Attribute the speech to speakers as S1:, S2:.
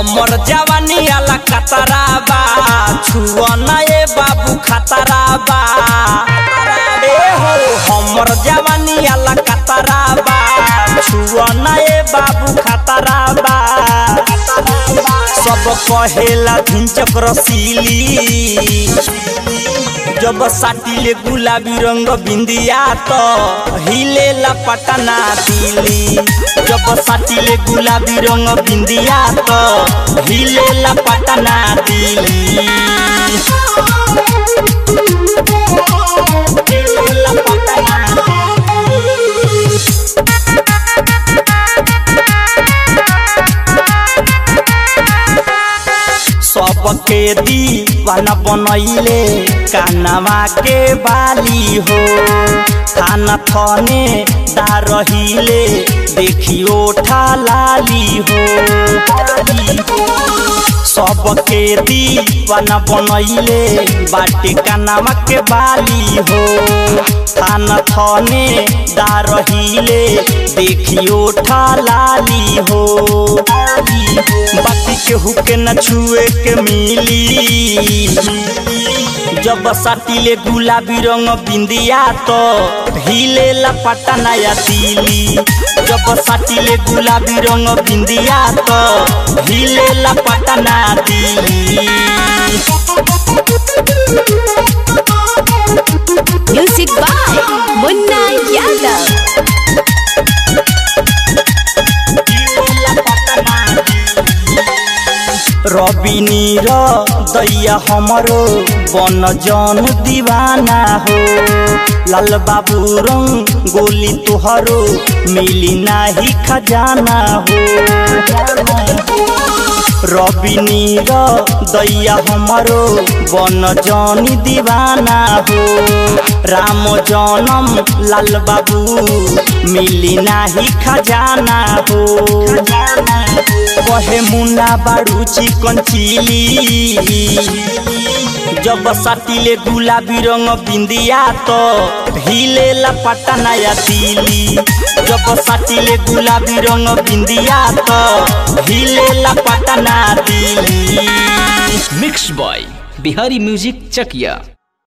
S1: हमर जवानी आला खतरा बा छुआ ना ए बाबू खतरा बा ए हो हमर जवानी आला खतरा बा छुआ ना ए बाबू खतरा बा सब कहेला धिंचक रसीली जब साटिले गुलाबी रंग बिंदिया तो हिलेला पटना दिली जब साटिले गुलाबी रंग बिंदिया तो हिलेला पटना दिली हिलेला पटना सबके दीवाना बनैले कानवा के बाली हो थाना थने दारहिले देखियो ठालाली हो सबके दीवाना बनैले बाटे कानवा के बाली हो थाना थने दारहिले देखियो ठालाली हो बाकी केहू के न छुए के मिली जब साटिले गुलाबी रंग बिंदिया तो हिलेला पटना या दिली जब साटिले गुलाबी रंग बिंदिया तो हिलेला पटना दिली
S2: म्यूजिक बाय मुन्ना यादव
S1: रवि नीर दैया हमरो बन जन दीवाना हो लाल बाबू रंग गोली तुहरो मिली नाही खजाना हो रवि नीर दैया हमरो बन जन दीवाना हो राम जनम लाल बाबू मिली नाही खजाना हो कहे मुन्ना बाड़ू चिकन चिली जब साटिले गुलाबी रंग बिंदिया तो हिलेला पटना या दिली जब साटिले गुलाबी रंग बिंदिया तो हिलेला Patna Delhi
S3: mix boy Bihari music चकिया।